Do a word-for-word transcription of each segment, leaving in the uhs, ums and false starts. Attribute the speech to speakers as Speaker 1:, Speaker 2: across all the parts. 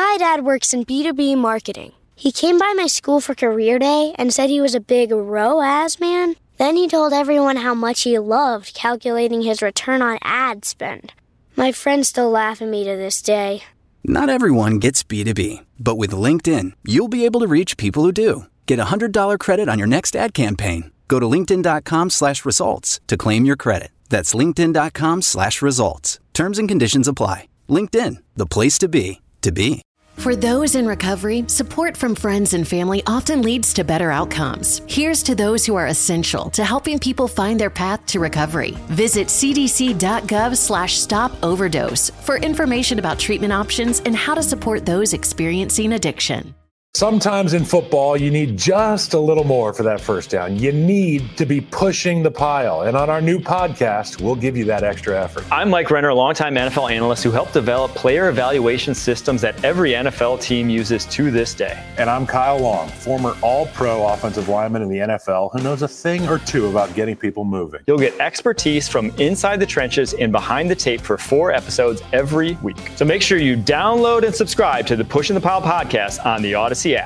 Speaker 1: My dad works in B two B marketing. He came by my school for career day and said he was a big R O A S man. Then he told everyone how much he loved calculating his return on ad spend. My friends still laugh at me to this day.
Speaker 2: Not everyone gets B two B, but with LinkedIn, you'll be able to reach people who do. Get a one hundred dollars credit on your next ad campaign. Go to linkedin.com slash results to claim your credit. That's linkedin.com slash results. Terms and conditions apply. LinkedIn, the place to be, to be.
Speaker 3: For those in recovery, support from friends and family often leads to better outcomes. Here's to those who are essential to helping people find their path to recovery. Visit cdc.gov slash stop overdose for information about treatment options and how to support those experiencing addiction.
Speaker 4: Sometimes in football, you need just a little more for that first down. You need to be pushing the pile. And on our new podcast, we'll give you that extra effort.
Speaker 5: I'm Mike Renner, a longtime N F L analyst who helped develop player evaluation systems that every N F L team uses to this day.
Speaker 4: And I'm Kyle Long, former all-pro offensive lineman in the N F L who knows a thing or two about getting people moving.
Speaker 5: You'll get expertise from inside the trenches and behind the tape for four episodes every week. So make sure you download and subscribe to the Pushing the Pile podcast on the Odyssey app.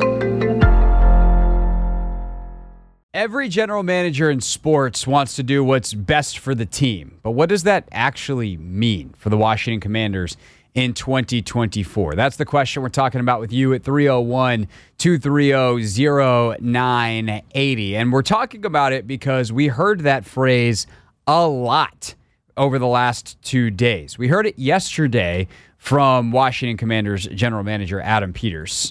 Speaker 6: Every general manager in sports wants to do what's best for the team. But what does that actually mean for the Washington Commanders in twenty twenty-four? That's the question we're talking about with you at three oh one, two three oh, oh nine eight oh. And we're talking about it because we heard that phrase a lot over the last two days. We heard it yesterday from Washington Commanders general manager Adam Peters.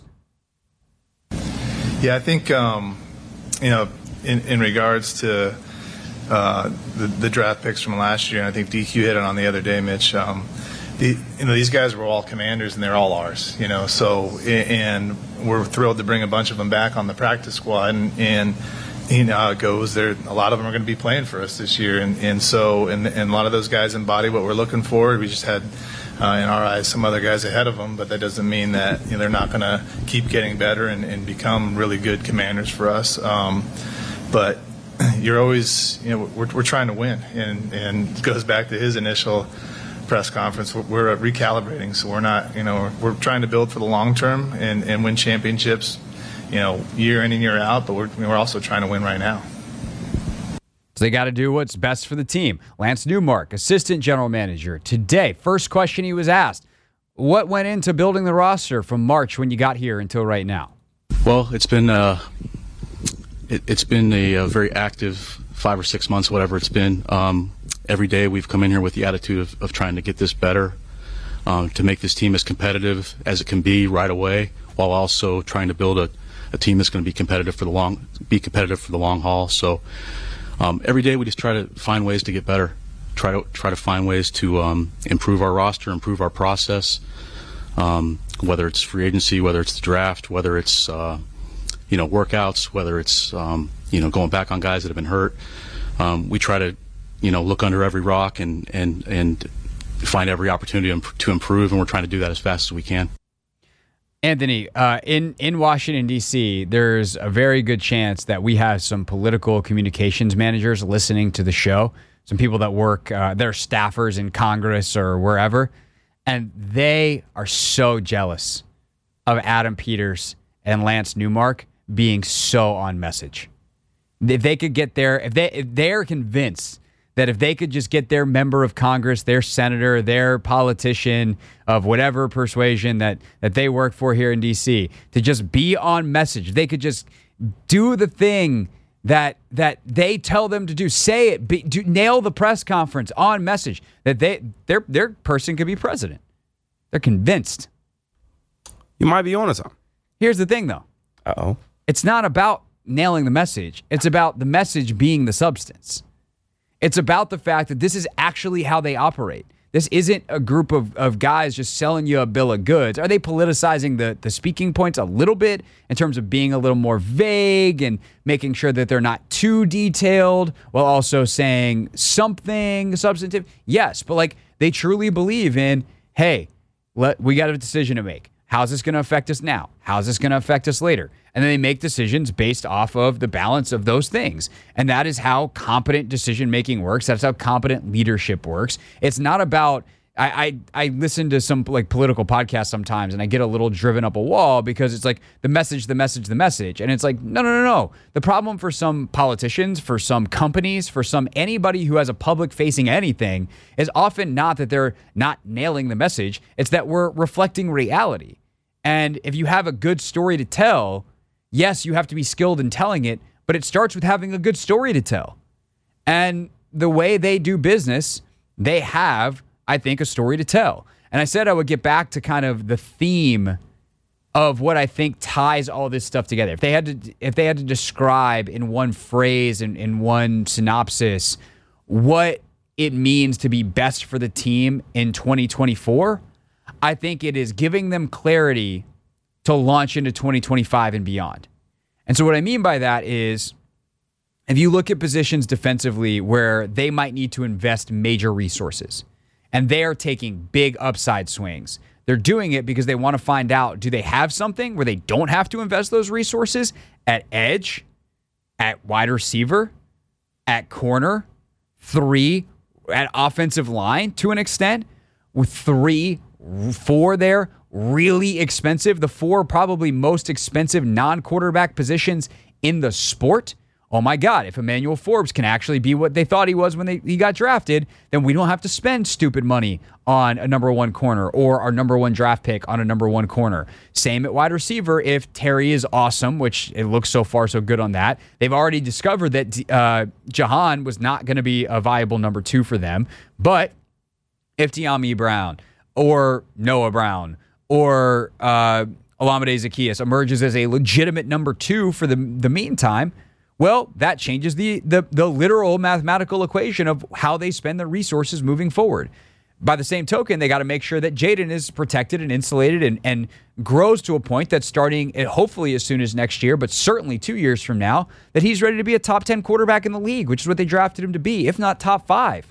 Speaker 7: Yeah, I think, um, you know, in, in regards to uh, the, the draft picks from last year, and I think D Q hit it on the other day, Mitch, um, the, you know, these guys were all Commanders and they're all ours, you know, so, and we're thrilled to bring a bunch of them back on the practice squad, and, and you know how it goes. There, a lot of them are going to be playing for us this year, and, and so, and, and a lot of those guys embody what we're looking for. We just had, Uh, in our eyes, some other guys ahead of them, but that doesn't mean that you know, they're not going to keep getting better and, and become really good Commanders for us. Um, but you're always, you know, we're, we're trying to win, and, and it goes back to his initial press conference. We're, we're recalibrating, so we're not, you know, we're, we're trying to build for the long term and, and win championships, you know, year in and year out. But we're we're also trying to win right now.
Speaker 6: So they got to do what's best for the team. Lance Newmark, assistant general manager. Today, first question he was asked, what went into building the roster from March when you got here until right now?
Speaker 8: Well, it's been uh, it, it's been a, a very active five or six months, whatever it's been. Um, every day we've come in here with the attitude of, of trying to get this better, um, to make this team as competitive as it can be right away, while also trying to build a, a team that's going to be competitive for the long be competitive for the long haul. So. Um, every day we just try to find ways to get better, try to try to find ways to um, improve our roster, improve our process, um, whether it's free agency, whether it's the draft, whether it's uh, you know workouts, whether it's um, you know going back on guys that have been hurt. Um, we try to you know look under every rock and and and find every opportunity to improve, and we're trying to do that as fast as we can.
Speaker 6: Anthony, uh, in, in Washington, D C, there's a very good chance that we have some political communications managers listening to the show, some people that work, uh, they're staffers in Congress or wherever, and they are so jealous of Adam Peters and Lance Newmark being so on message. If they could get there, if, they, if they're convinced that if they could just get their member of Congress, their senator, their politician of whatever persuasion that, that they work for here in D C to just be on message, they could just do the thing that that they tell them to do, say it, be, do, nail the press conference on message, that they their their person could be president. They're convinced.
Speaker 9: You might be onto something.
Speaker 6: Here's the thing, though.
Speaker 9: Uh-oh.
Speaker 6: It's not about nailing the message. It's about the message being the substance. It's about the fact that this is actually how they operate. This isn't a group of, of guys just selling you a bill of goods. Are they politicizing the, the speaking points a little bit in terms of being a little more vague and making sure that they're not too detailed while also saying something substantive? Yes, but like they truly believe in, hey, let, we got a decision to make. How's this going to affect us now? How's this going to affect us later? And then they make decisions based off of the balance of those things. And that is how competent decision-making works. That's how competent leadership works. It's not about I, I I listen to some like political podcasts sometimes, and I get a little driven up a wall because it's like the message, the message, the message. And it's like, no, no, no, no. The problem for some politicians, for some companies, for some anybody who has a public facing anything is often not that they're not nailing the message. It's that we're reflecting reality. And if you have a good story to tell, yes, you have to be skilled in telling it, but it starts with having a good story to tell. And the way they do business, they have, I think, a story to tell. And I said I would get back to kind of the theme of what I think ties all this stuff together. If they had to, if they had to describe in one phrase and in, in one synopsis what it means to be best for the team in twenty twenty-four, I think it is giving them clarity to launch into twenty twenty-five and beyond. And so what I mean by that is, if you look at positions defensively where they might need to invest major resources, and they are taking big upside swings. They're doing it because they want to find out, do they have something where they don't have to invest those resources at edge, at wide receiver, at corner, three, at offensive line to an extent, with three, four there, really expensive, the four probably most expensive non-quarterback positions in the sport. Oh my God, if Emmanuel Forbes can actually be what they thought he was when they, he got drafted, then we don't have to spend stupid money on a number one corner or our number one draft pick on a number one corner. Same at wide receiver. If Terry is awesome, which it looks so far so good on that, they've already discovered that uh, Jahan was not going to be a viable number two for them. But if De'Ami Brown or Noah Brown or uh, Olamide Zaccheaus emerges as a legitimate number two for the, the meantime, well, that changes the, the the literal mathematical equation of how they spend their resources moving forward. By the same token, they got to make sure that Jaden is protected and insulated and, and grows to a point that's starting, hopefully as soon as next year, but certainly two years from now, that he's ready to be a top ten quarterback in the league, which is what they drafted him to be, if not top five.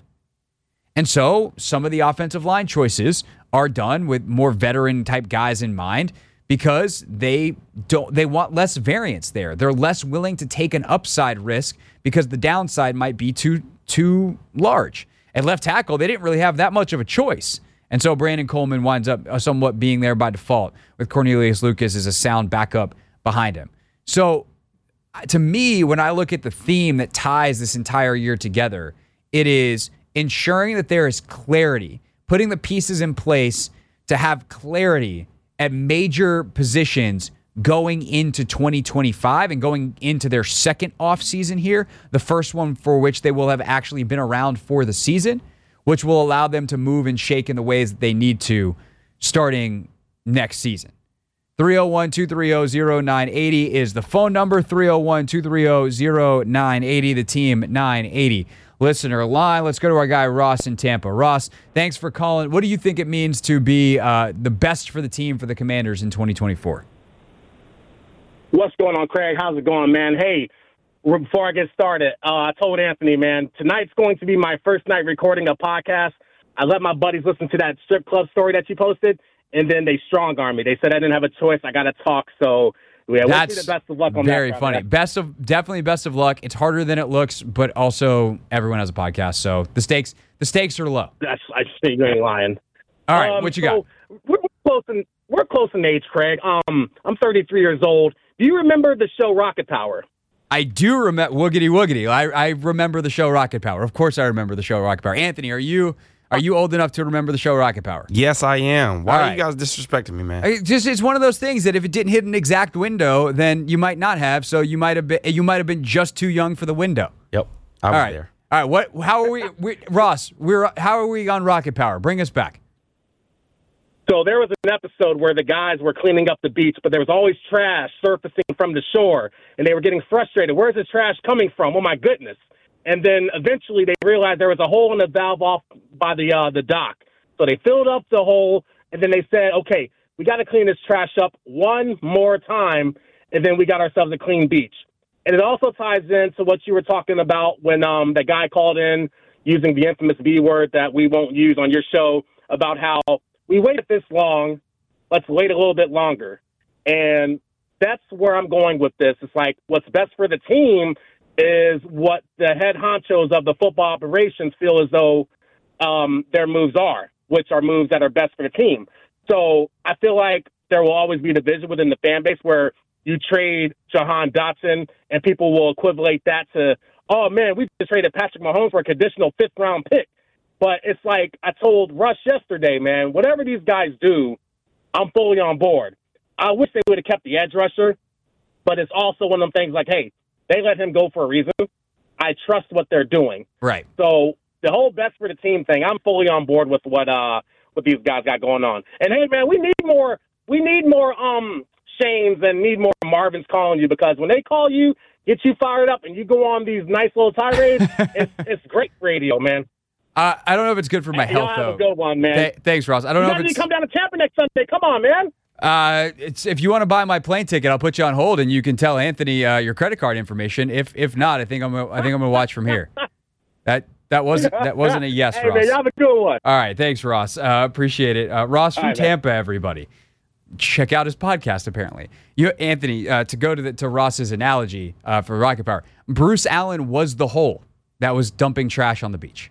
Speaker 6: And so some of the offensive line choices are done with more veteran-type guys in mind, because they don't they want less variance there. They're less willing to take an upside risk because the downside might be too too large. At left tackle, they didn't really have that much of a choice. And so Brandon Coleman winds up somewhat being there by default, with Cornelius Lucas as a sound backup behind him. So to me, when I look at the theme that ties this entire year together, it is ensuring that there is clarity, putting the pieces in place to have clarity at major positions going into twenty twenty-five and going into their second offseason here, the first one for which they will have actually been around for the season, which will allow them to move and shake in the ways that they need to starting next season. three oh one, two three oh, oh nine eight oh is the phone number, three oh one, two three oh, oh nine eight oh, the team nine eighty. Listener line. Let's go to our guy Ross in Tampa. Ross, thanks for calling. What do you think it means to be uh, the best for the team for the Commanders in twenty twenty-four?
Speaker 10: What's going on, Craig? How's it going, man? Hey, before I get started, uh, I told Anthony, man, tonight's going to be my first night recording a podcast. I let my buddies listen to that strip club story that you posted, and then they strong-armed me. They said I didn't have a choice. I got to talk, so... Yeah,
Speaker 6: that's
Speaker 10: the best of luck on
Speaker 6: very
Speaker 10: that,
Speaker 6: funny.
Speaker 10: Man.
Speaker 6: Best of definitely best of luck. It's harder than it looks, but also everyone has a podcast, so the stakes the stakes are low.
Speaker 10: That's I think you ain't lying.
Speaker 6: All right,
Speaker 10: um,
Speaker 6: what you
Speaker 10: so
Speaker 6: got?
Speaker 10: We're close in we're close in age, Craig. Um, I'm thirty-three years old. Do you remember the show Rocket Power?
Speaker 6: I do remember Woogity Woogity. I I remember the show Rocket Power. Of course, I remember the show Rocket Power. Anthony, are you? Are you old enough to remember the show Rocket Power?
Speaker 9: Yes, I am. Why
Speaker 6: All
Speaker 9: are
Speaker 6: right.
Speaker 9: you guys disrespecting me, man?
Speaker 6: It just it's one of those things that if it didn't hit an exact window, then you might not have. So you might have been you might have been just too young for the window.
Speaker 9: Yep, I was
Speaker 6: All right.
Speaker 9: there.
Speaker 6: All right. What? How are we, we Ross? We're how are we on Rocket Power? Bring us back.
Speaker 10: So there was an episode where the guys were cleaning up the beach, but there was always trash surfacing from the shore, and they were getting frustrated. Where's this trash coming from? Oh my goodness! And then eventually they realized there was a hole in the valve off by the uh, the dock. So they filled up the hole, and then they said, okay, we got to clean this trash up one more time, and then we got ourselves a clean beach. And it also ties into what you were talking about when um, the guy called in using the infamous B word that we won't use on your show about how we waited this long, let's wait a little bit longer. And that's where I'm going with this. It's like what's best for the team is what the head honchos of the football operations feel as though um, their moves are, which are moves that are best for the team. So I feel like there will always be division within the fan base where you trade Jahan Dotson and people will equivalent that to, oh, man, we just traded Patrick Mahomes for a conditional fifth-round pick. But it's like I told Russ yesterday, man, whatever these guys do, I'm fully on board. I wish they would have kept the edge rusher, but it's also one of them things like, hey, they let him go for a reason. I trust what they're doing.
Speaker 6: Right.
Speaker 10: So the whole best for the team thing, I'm fully on board with what uh what these guys got going on. And hey, man, we need more. We need more um Shanes and need more Marvins calling you, because when they call you, get you fired up, and you go on these nice little tirades, it's it's great radio, man.
Speaker 6: Uh, I don't know if it's good for my
Speaker 10: hey,
Speaker 6: health,
Speaker 10: have
Speaker 6: though.
Speaker 10: A good one, man.
Speaker 6: Th- thanks, Ross. I don't
Speaker 10: you
Speaker 6: know if it's.
Speaker 10: Come down to Tampa next Sunday. Come on, man.
Speaker 6: Uh, it's if you want to buy my plane ticket, I'll put you on hold, and you can tell Anthony uh, your credit card information. If if not, I think I'm gonna, I think I'm gonna watch from here. That that wasn't that wasn't a yes,
Speaker 10: hey,
Speaker 6: Ross.
Speaker 10: Man, you have a good one.
Speaker 6: All right, thanks, Ross. Uh, appreciate it. Uh, Ross from
Speaker 10: right,
Speaker 6: Tampa, man. Everybody. Check out his podcast, apparently. You, Anthony, uh, to go to the, to Ross's analogy uh, for Rocket Power, Bruce Allen was the hole that was dumping trash on the beach.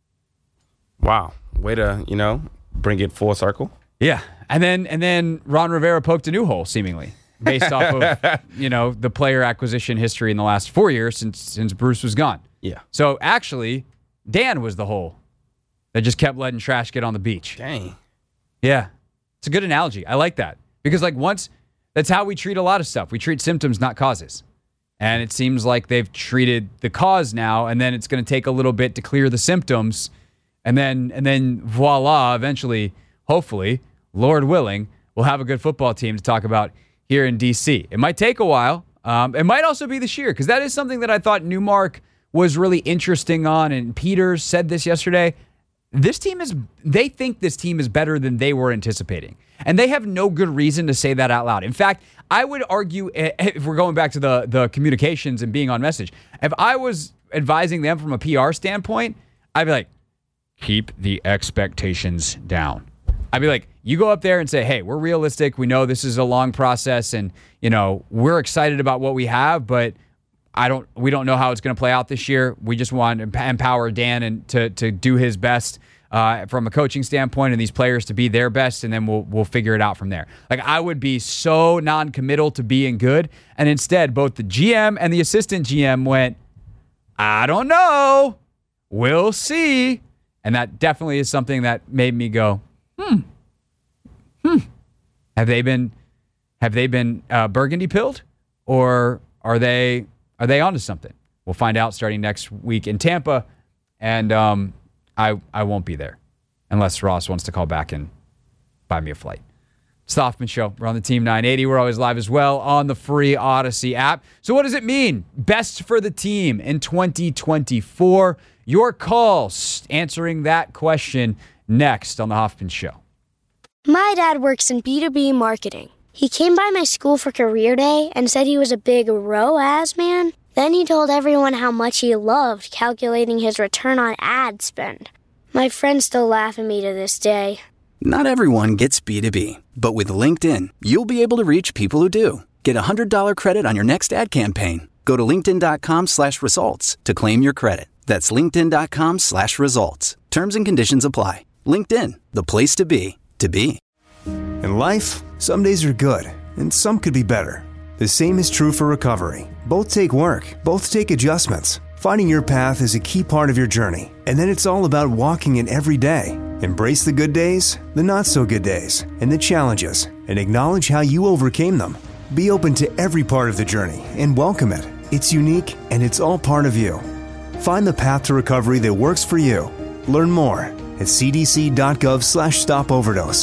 Speaker 9: Wow. Way to, you know, bring it full circle.
Speaker 6: Yeah. And then and then Ron Rivera poked a new hole, seemingly, based off of, you know, the player acquisition history in the last four years since since Bruce was gone.
Speaker 9: Yeah.
Speaker 6: So actually, Dan was the hole that just kept letting trash get on the beach.
Speaker 9: Dang.
Speaker 6: Yeah. It's a good analogy. I like that. Because, like, once, that's how we treat a lot of stuff. We treat symptoms, not causes. And it seems like they've treated the cause now, and then it's going to take a little bit to clear the symptoms. And then, and then voila, eventually, hopefully, Lord willing, we'll have a good football team to talk about here in D C. It might take a while. Um, it might also be this year, because that is something that I thought Newmark was really interesting on, and Peters said this yesterday. This team is, they think this team is better than they were anticipating. And they have no good reason to say that out loud. In fact, I would argue, if we're going back to the, the communications and being on message, if I was advising them from a P R standpoint, I'd be like, keep the expectations down. I'd be like, you go up there and say, hey, we're realistic. We know this is a long process, and, you know, we're excited about what we have, but I don't. We don't know how it's going to play out this year. We just want to empower Dan and to to do his best uh, from a coaching standpoint, and these players to be their best, and then we'll we'll figure it out from there. Like, I would be so non-committal to being good, and instead, both the G M and the assistant G M went, I don't know, we'll see, and that definitely is something that made me go, hmm, hmm. Have they been have they been uh, burgundy pilled, or are they? Are they onto something? We'll find out starting next week in Tampa, and um, I I won't be there unless Ross wants to call back and buy me a flight. It's the Hoffman Show. We're on the Team nine eighty. We're always live as well on the free Odyssey app. So what does it mean? Best for the team in twenty twenty-four. Your calls answering that question next on the Hoffman Show.
Speaker 1: My dad works in B two B marketing. He came by my school for career day and said he was a big R O A S man. Then he told everyone how much he loved calculating his return on ad spend. My friends still laugh at me to this day.
Speaker 2: Not everyone gets B two B, but with LinkedIn, you'll be able to reach people who do. Get a one hundred dollars credit on your next ad campaign. Go to linkedin.com slash results to claim your credit. That's linkedin.com slash results. Terms and conditions apply. LinkedIn, the place to be, to be.
Speaker 11: In life, some days are good, and some could be better. The same is true for recovery. Both take work, both take adjustments. Finding your path is a key part of your journey, and then it's all about walking it every day. Embrace the good days, the not-so-good days, and the challenges, and acknowledge how you overcame them. Be open to every part of the journey and welcome it. It's unique, and it's all part of you. Find the path to recovery that works for you. Learn more at cdc.gov slash stop overdose.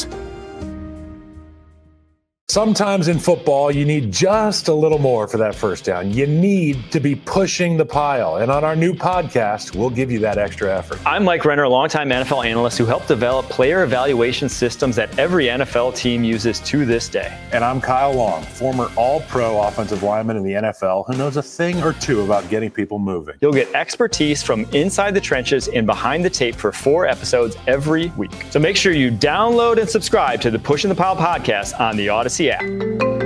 Speaker 4: Sometimes in football, you need just a little more for that first down. You need to be pushing the pile. And on our new podcast, we'll give you that extra effort.
Speaker 5: I'm Mike Renner, a longtime N F L analyst who helped develop player evaluation systems that every N F L team uses to this day.
Speaker 4: And I'm Kyle Long, former all-pro offensive lineman in the N F L who knows a thing or two about getting people moving.
Speaker 5: You'll get expertise from inside the trenches and behind the tape for four episodes every week. So make sure you download and subscribe to the Pushing the Pile podcast on the Odyssey app.